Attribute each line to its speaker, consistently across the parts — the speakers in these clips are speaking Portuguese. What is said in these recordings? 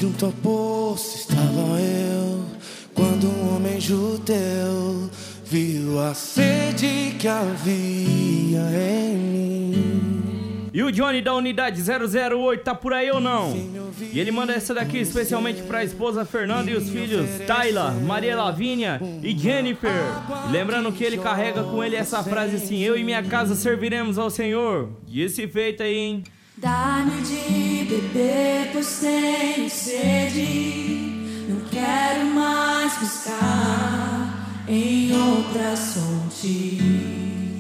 Speaker 1: Junto ao poço estava eu, quando um homem judeu viu a sede que havia em mim.
Speaker 2: E o Johnny da unidade 008 tá por aí ou não? E ele manda essa daqui especialmente pra esposa Fernanda e os filhos Tayla, Maria Lavínia e Jennifer. Lembrando que ele carrega com ele essa frase assim: eu e minha casa serviremos ao Senhor. E esse feito aí, hein?
Speaker 3: Dá-me de beber, pois tenho sede. Não quero mais buscar em outras fontes.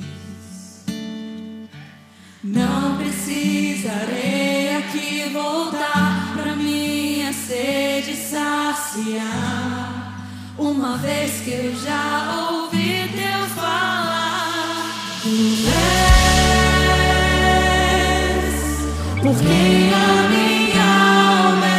Speaker 3: Não precisarei aqui voltar pra minha sede saciar, uma vez que eu já ouvi Deus falar. Tu és por quem a minha alma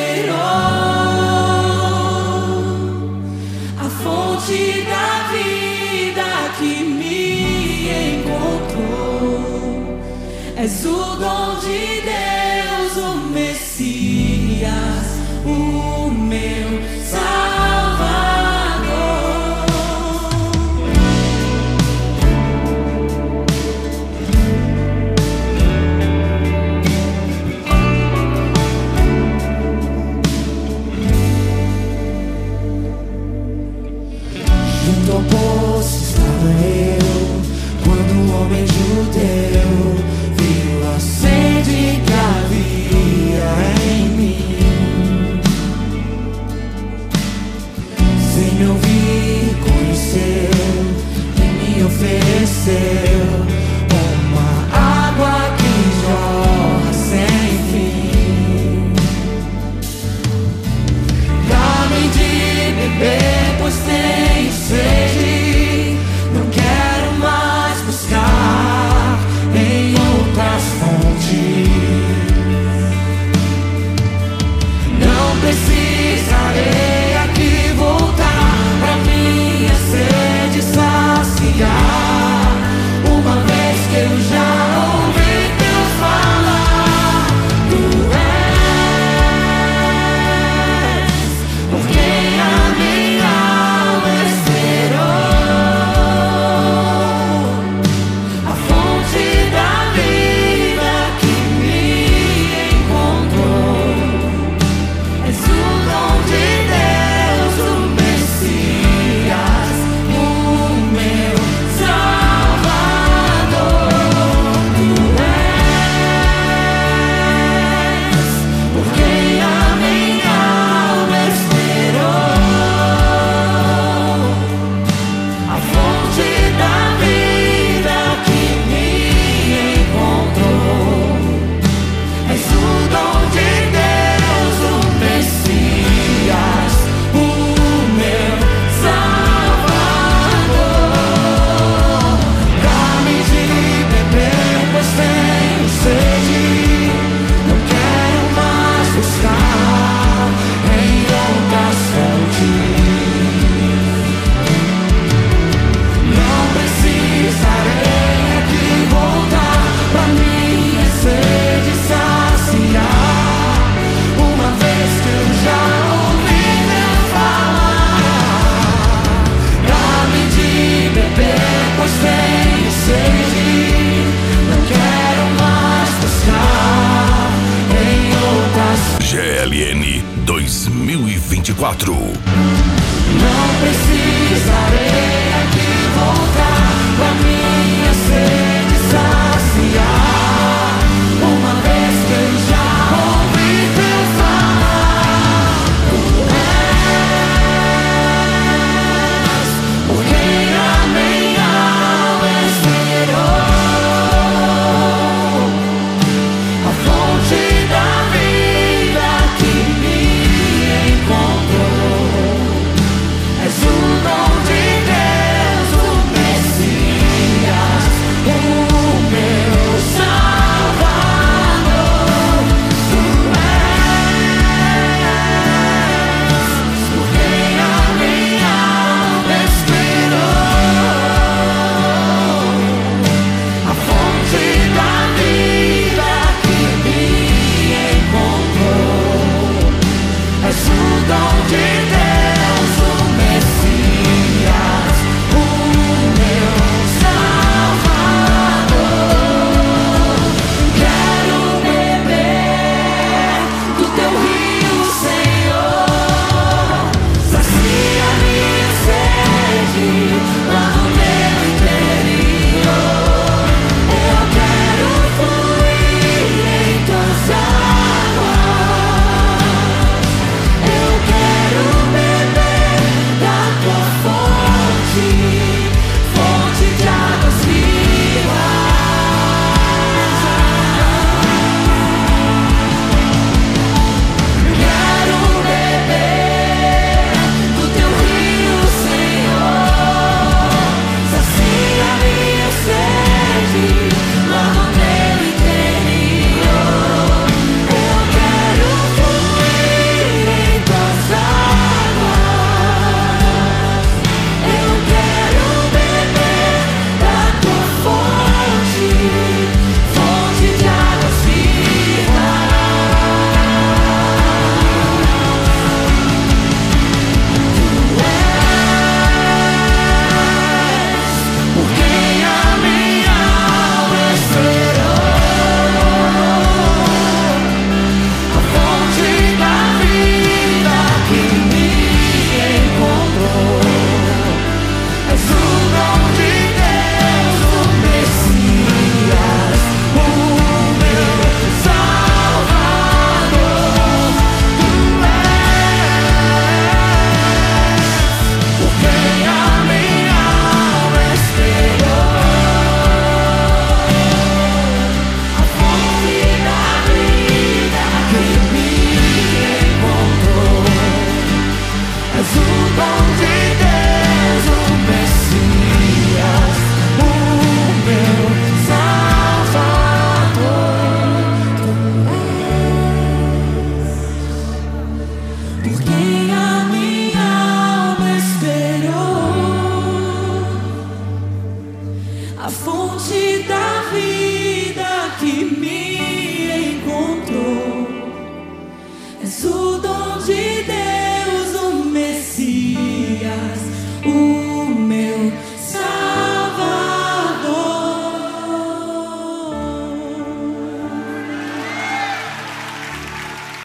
Speaker 3: esperou, a fonte da vida que me encontrou. És o dom de Deus, o Messias, o meu Salvador.
Speaker 1: Junto ao poço estava eu, quando um homem judeu viu a sede que havia em mim. Sem me ouvir, conheceu e me ofereceu uma água que jorra sem fim. Dá-me de beber, pois tenho sede. Não quero mais buscar em outras fontes. Não precisarei aqui voltar pra minha sede saciar, uma vez que eu já ouvi Deus falar. Tu és por quem a minha alma esperou, a fonte da vida que me encontrou. És o dom de Deus, o Messias, o meu Salvador. Tu és por quem a minha alma esperou, a fonte da vida que me encontrou. És o dom de Deus, o Messias, o meu Salvador. Dá-me de beber, pois tenho sede. Não quero mais buscar em outras fontes. Não precisarei aqui voltar pra minha sede saciar, uma vez que eu já ouvi Deus falar. Dá-me de beber, pois tenho sede. Não quero mais buscar em outras.
Speaker 4: GLN 2024.